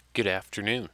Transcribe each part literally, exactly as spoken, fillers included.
Good afternoon.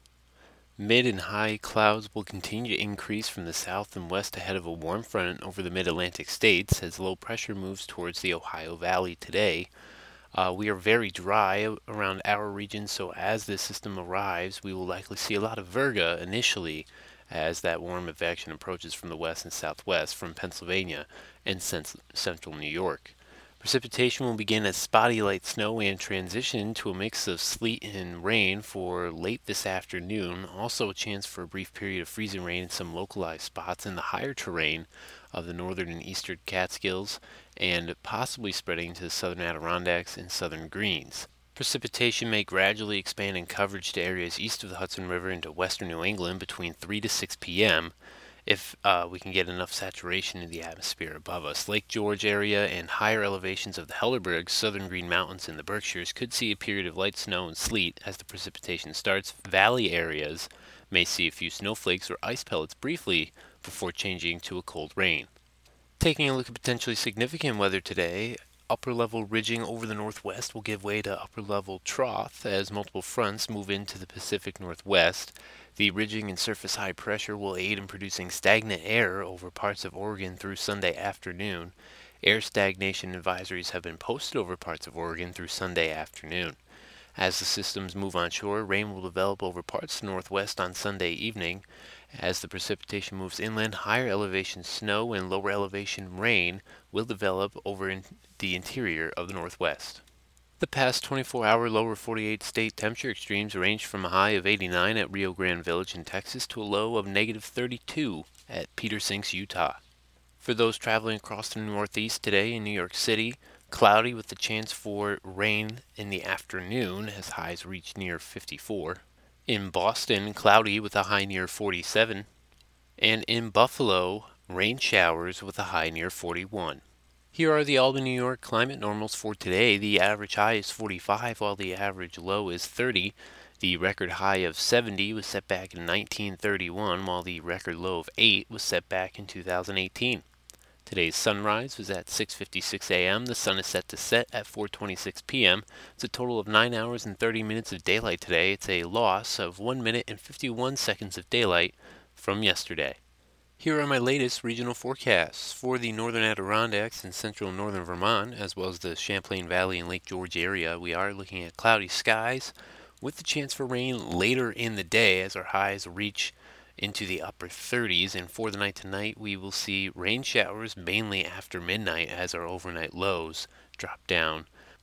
Mid and high clouds will continue to increase from the south and west ahead of a warm front over the mid-Atlantic states as low pressure moves towards the Ohio Valley today. Uh, we are very dry around our region, so as this system arrives, we will likely see a lot of virga initially as that warm advection approaches from the west and southwest from Pennsylvania and central New York. Precipitation will begin as spotty light snow and transition to a mix of sleet and rain for late this afternoon. Also, a chance for a brief period of freezing rain in some localized spots in the higher terrain of the northern and eastern Catskills and possibly spreading to the southern Adirondacks and southern Greens. Precipitation may gradually expand in coverage to areas east of the Hudson River into western New England between three to six p m if uh, we can get enough saturation in the atmosphere above us. Lake George area and higher elevations of the Hellerberg, southern Green Mountains, and the Berkshires could see a period of light snow and sleet as the precipitation starts. Valley areas may see a few snowflakes or ice pellets briefly before changing to a cold rain. Taking a look at potentially significant weather today, upper level ridging over the northwest will give way to upper level trough as multiple fronts move into the Pacific Northwest. The ridging and surface high pressure will aid in producing stagnant air over parts of Oregon through Sunday afternoon. Air stagnation advisories have been posted over parts of Oregon through Sunday afternoon. As the systems move onshore, rain will develop over parts of the northwest on Sunday evening. As the precipitation moves inland, higher elevation snow and lower elevation rain will develop over in the interior of the northwest. The past twenty-four hour lower forty-eight state temperature extremes ranged from a high of eighty-nine at Rio Grande Village in Texas to a low of negative thirty-two at Peter Sinks, Utah. For those traveling across the Northeast today in New York City, cloudy with the chance for rain in the afternoon as highs reach near fifty-four. In Boston, cloudy with a high near forty-seven. And in Buffalo, rain showers with a high near forty-one. Here are the Albany, New York climate normals for today. The average high is forty-five, while the average low is thirty. The record high of seventy was set back in nineteen thirty-one, while the record low of eight was set back in two thousand eighteen. Today's sunrise was at six fifty-six a m. The sun is set to set at four twenty-six p m. It's a total of nine hours and thirty minutes of daylight today. It's a loss of one minute and fifty-one seconds of daylight from yesterday. Here are my latest regional forecasts for the northern Adirondacks and central northern Vermont, as well as the Champlain Valley and Lake George area. We are looking at cloudy skies with the chance for rain later in the day as our highs reach into the upper thirties, and for the night tonight we will see rain showers mainly after midnight as our overnight lows drop down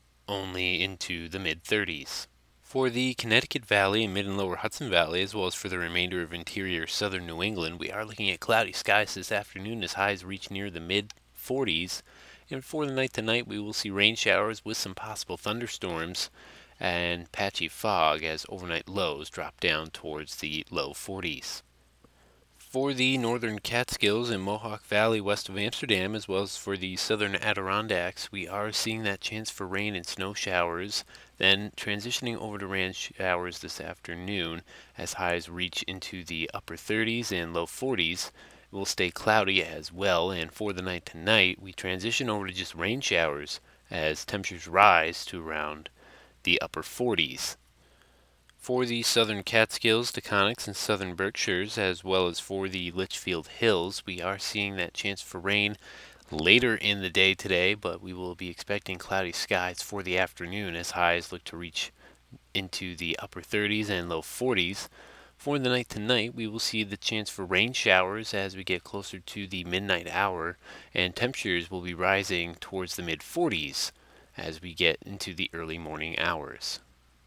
only into the mid thirties. For the Connecticut Valley and mid and lower Hudson Valley, as well as for the remainder of interior southern New England, we are looking at cloudy skies this afternoon as highs reach near the mid forties. And for the night tonight, we will see rain showers with some possible thunderstorms and patchy fog as overnight lows drop down towards the low forties. For the northern Catskills and Mohawk Valley west of Amsterdam, as well as for the southern Adirondacks, we are seeing that chance for rain and snow showers, then transitioning over to rain showers this afternoon as highs reach into the upper thirties and low forties. It will stay cloudy as well, and for the night tonight, we transition over to just rain showers as temperatures rise to around the upper forties. For the southern Catskills, Taconics, and southern Berkshires, as well as for the Litchfield Hills, we are seeing that chance for rain later in the day today, but we will be expecting cloudy skies for the afternoon as highs look to reach into the upper thirties and low forties. For the night tonight, we will see the chance for rain showers as we get closer to the midnight hour, and temperatures will be rising towards the mid forties as we get into the early morning hours.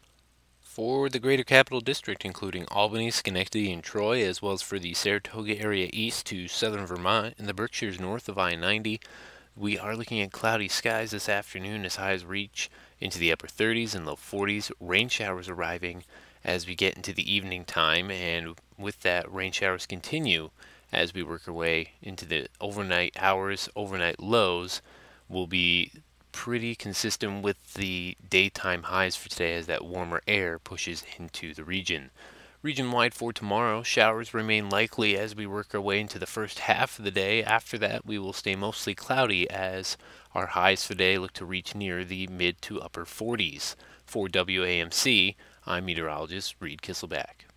For the Greater Capital District, including Albany, Schenectady, and Troy, as well as for the Saratoga area east to southern Vermont and the Berkshires north of I ninety, we are looking at cloudy skies this afternoon as highs reach into the upper thirties and low forties. Rain showers arriving as we get into the evening time, and with that, rain showers continue as we work our way into the overnight hours. Overnight lows will be pretty consistent with the daytime highs for today as that warmer air pushes into the region. Region-wide for tomorrow, showers remain likely as we work our way into the first half of the day. After that, we will stay mostly cloudy as our highs for today look to reach near the mid to upper forties. For W A M C, I'm meteorologist Reed Kisselback.